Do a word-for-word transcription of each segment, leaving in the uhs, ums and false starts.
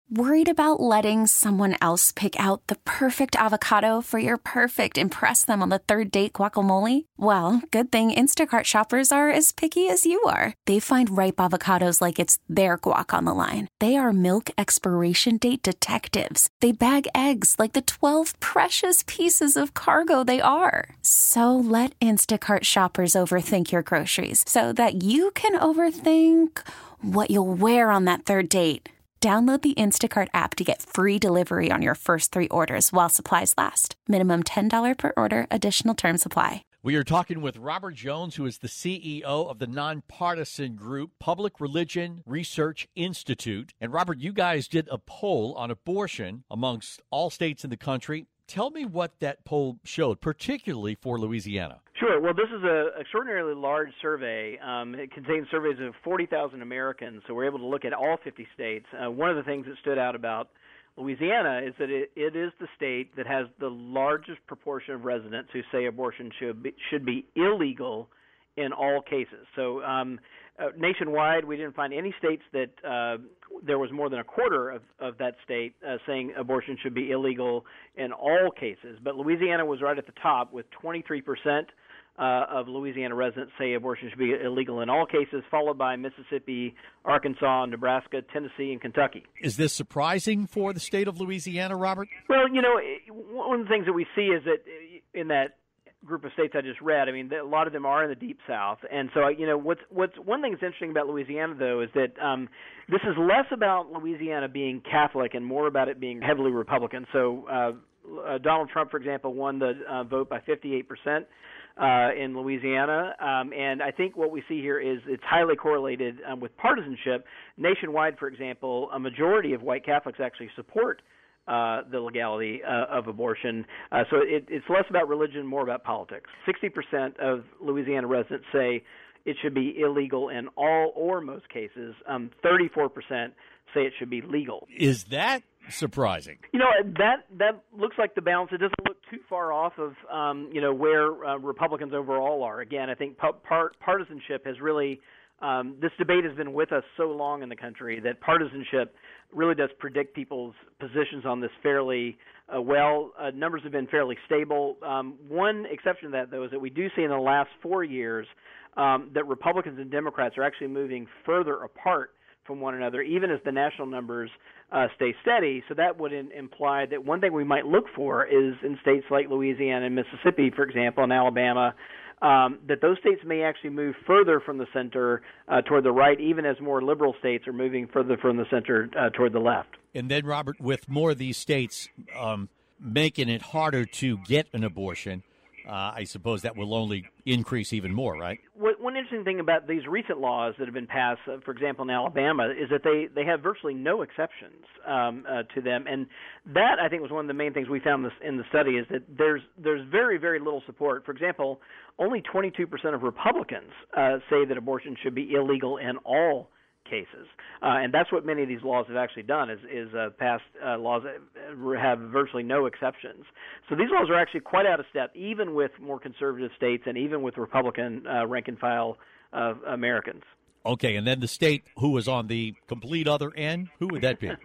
Worried about letting someone else pick out the perfect avocado for your perfect impress them on the third date guacamole? Well, good thing Instacart shoppers are as picky as you are. They find ripe avocados like it's their guac on the line. They are milk expiration date detectives. They bag eggs like the twelve precious pieces of cargo they are. So let Instacart shoppers overthink your groceries so that you can overthink what you'll wear on that third date. Download the Instacart app to get free delivery on your first three orders while supplies last. Minimum ten dollars per order. Additional terms apply. We are talking with Robert Jones, who is the C E O of the nonpartisan group Public Religion Research Institute. And Robert, you guys did a poll on abortion amongst all states in the country. Tell me what that poll showed, particularly for Louisiana. Sure. Well, this is an extraordinarily large survey. Um, it contains surveys of forty thousand Americans, so we're able to look at all fifty states. Uh, one of the things that stood out about Louisiana is that it, it is the state that has the largest proportion of residents who say abortion should be, should be illegal in all cases. So um, uh, nationwide, we didn't find any states that uh, there was more than a quarter of, of that state uh, saying abortion should be illegal in all cases. But Louisiana was right at the top with twenty-three percent uh, of Louisiana residents say abortion should be illegal in all cases, followed by Mississippi, Arkansas, Nebraska, Tennessee, and Kentucky. Is this surprising for the state of Louisiana, Robert? Well, you know, one of the things that we see is that in that group of states I just read, I mean, a lot of them are in the Deep South. And so, you know, what's what's one thing that's interesting about Louisiana, though, is that um, this is less about Louisiana being Catholic and more about it being heavily Republican. So uh, uh, Donald Trump, for example, won the uh, vote by fifty-eight percent uh, in Louisiana. Um, and I think what we see here is it's highly correlated um, with partisanship. Nationwide, for example, a majority of white Catholics actually support Uh, the legality uh, of abortion. Uh, so it, it's less about religion, more about politics. sixty percent of Louisiana residents say it should be illegal in all or most cases. Um, thirty-four percent say it should be legal. Is that surprising? You know, that that looks like the balance. It doesn't look too far off of, um, you know, where uh, Republicans overall are. Again, I think par- partisanship has really Um, this debate has been with us so long in the country that partisanship really does predict people's positions on this fairly uh, well. Uh, numbers have been fairly stable. Um, one exception to that, though, is that we do see in the last four years um, that Republicans and Democrats are actually moving further apart from one another, even as the national numbers uh, stay steady. So that would in, imply that one thing we might look for is in states like Louisiana and Mississippi, for example, and Alabama, Um, that those states may actually move further from the center uh, toward the right, even as more liberal states are moving further from the center uh, toward the left. And then, Robert, with more of these states um, making it harder to get an abortion, uh, I suppose that will only increase even more, right? What, one interesting thing about these recent laws that have been passed, uh, for example, in Alabama, is that they, they have virtually no exceptions um, uh, to them. And that, I think, was one of the main things we found this, in the study, is that there's there's very, very little support. For example, only twenty-two percent of Republicans uh, say that abortion should be illegal in all cases. Uh, and that's what many of these laws have actually done, is, is uh, passed uh, laws that have virtually no exceptions. So these laws are actually quite out of step, even with more conservative states and even with Republican uh, rank-and-file uh, Americans. Okay, and then the state who was on the complete other end, who would that be?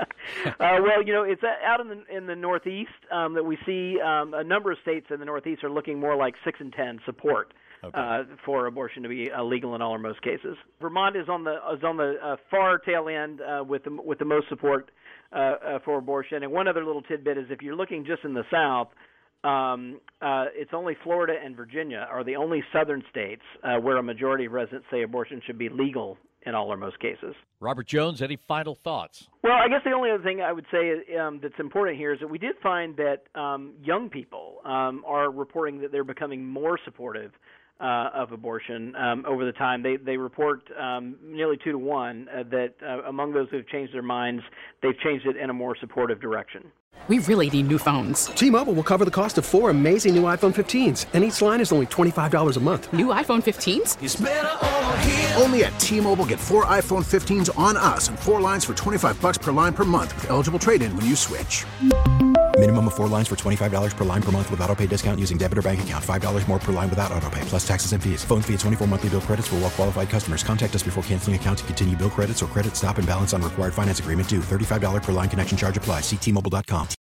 uh, well, you know, it's out in the in the Northeast um, that we see um, a number of states in the Northeast are looking more like six and ten support okay. uh, for abortion to be uh, legal in all or most cases. Vermont is on the is on the uh, far tail end uh, with the with the most support uh, uh, for abortion. And one other little tidbit is if you're looking just in the South, Um, uh, it's only Florida and Virginia are the only southern states uh, where a majority of residents say abortion should be legal in all or most cases. Robert Jones, any final thoughts? Well, I guess the only other thing I would say um, that's important here is that we did find that um, young people um, are reporting that they're becoming more supportive uh, of abortion um, over the time. They they report um, nearly two to one uh, that uh, among those who have changed their minds, they've changed it in a more supportive direction. We really need new phones. T-Mobile will cover the cost of four amazing new iPhone fifteens, and each line is only twenty-five dollars a month. New iPhone fifteens? It's better over here. Only at T-Mobile, get four iPhone fifteens on us and four lines for twenty-five bucks per line per month with eligible trade-in when you switch. Minimum of four lines for twenty-five dollars per line per month with autopay discount using debit or bank account. five dollars more per line without autopay, plus taxes and fees. Phone fee at twenty-four monthly bill credits for well qualified customers. Contact us before canceling account to continue bill credits or credit stop and balance on required finance agreement due. thirty-five dollars per line connection charge applies. See T Mobile dot com.